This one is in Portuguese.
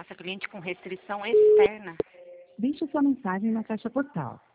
nossa cliente com restrição externa. Deixe sua mensagem na caixa postal.